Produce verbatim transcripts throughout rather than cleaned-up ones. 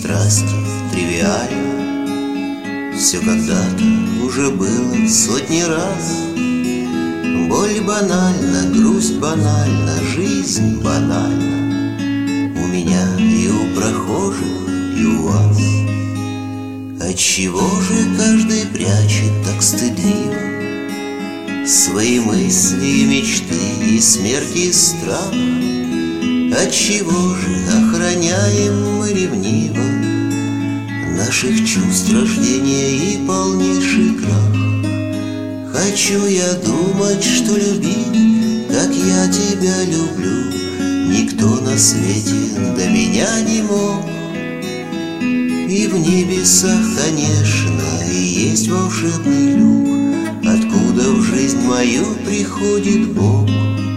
страсти тривиальны. Все когда-то уже было сотни раз. Боль банальна, грусть банальна, жизнь банальна. У меня и у прохожих, и у вас. Отчего же каждый прячет так стыдливо свои мысли и мечты, и смерть, и страх? Отчего же охраняем мы ревниво наших чувств рождения и полнейший крах? Хочу я думать, что любить, как я тебя люблю, никто на свете до меня не мог. И в небесах, конечно, и есть волшебный люк, откуда в жизнь мою приходит Бог.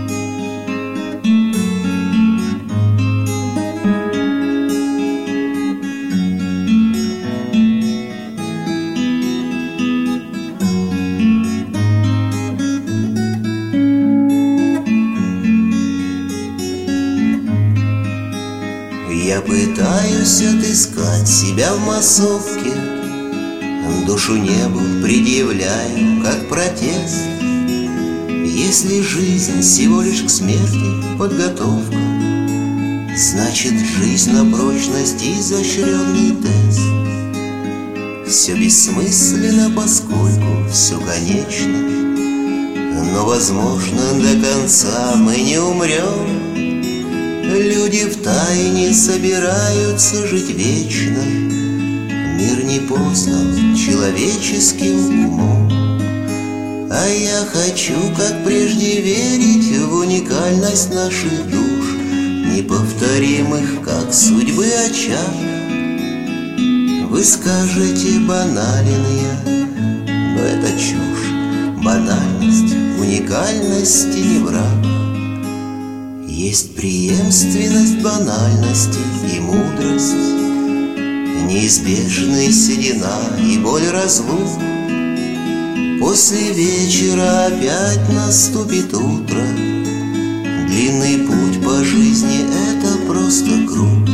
Я пытаюсь отыскать себя в массовке, душу небу предъявляю как протест. Если жизнь всего лишь к смерти подготовка, значит жизнь на прочность изощренный тест. Все бессмысленно, поскольку все конечно, но возможно до конца мы не умрем. Люди втайне собираются жить вечно, мир не познан человеческим умом. А я хочу, как прежде, верить в уникальность наших душ, неповторимых, как судьбы очаг. Вы скажете, банален я, но это чушь. Банальность уникальности не враг. Есть преемственность банальности и мудрость, неизбежная седина и боль разлук. После вечера опять наступит утро, длинный путь по жизни — это просто круг.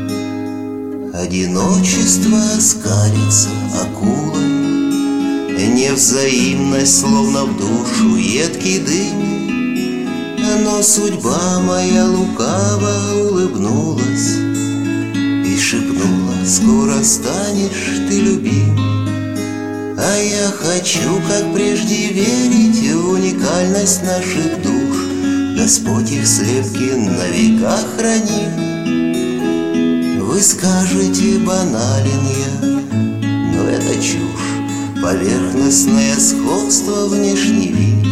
Одиночество скалится акулой, невзаимность словно в душу едкий дым. Но судьба моя лукаво улыбнулась и шепнула: скоро станешь ты любим. А я хочу, как прежде, верить в уникальность наших душ, Господь их слепки на века хранит. Вы скажете, банален я, но это чушь, поверхностное сходство, внешний вид.